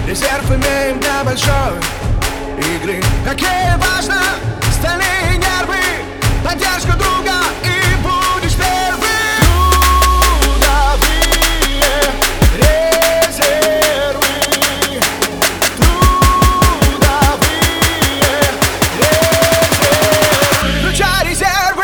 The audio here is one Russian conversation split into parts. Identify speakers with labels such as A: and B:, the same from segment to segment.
A: резерв имеем для большой игры. Хоккей важно, стальные нервы, поддержка друга, и будешь первым. Трудовые резервы, трудовые резервы. Включай резервы.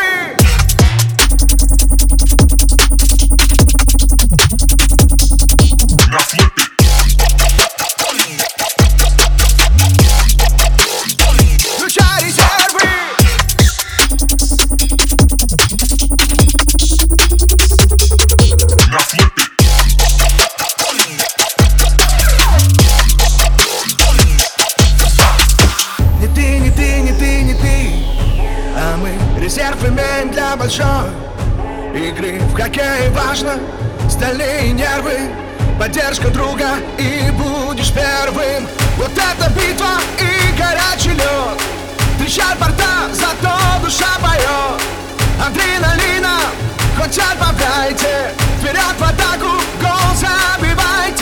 A: Резерв имеем для большой игры. В хоккее важно, стальные нервы, поддержка друга, и будешь первым. Вот это битва и горячий лед. Трещат борта, зато душа поет. Адреналина, хоть отбавляйте, вперед в атаку, гол забивайте.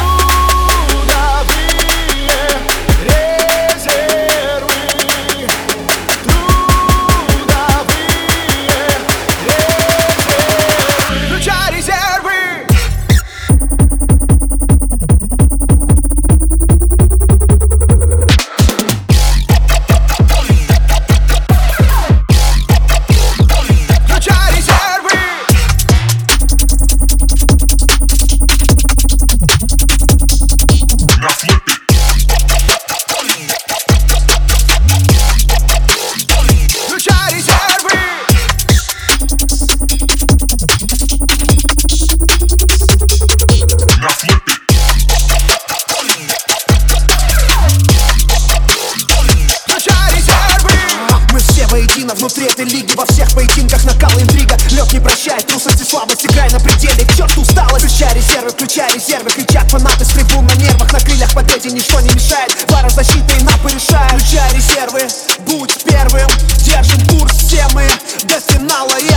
B: Внутри этой лиги во всех поединках накал, интрига. Лед не прощает трусость и слабость, играй на пределе, к черту усталость. Включай резервы, кричат фанаты с трибун на нервах. На крыльях победе ничто не мешает, пара защиты и напы решает. Включай резервы, будь первым, держим курс все мы до финала.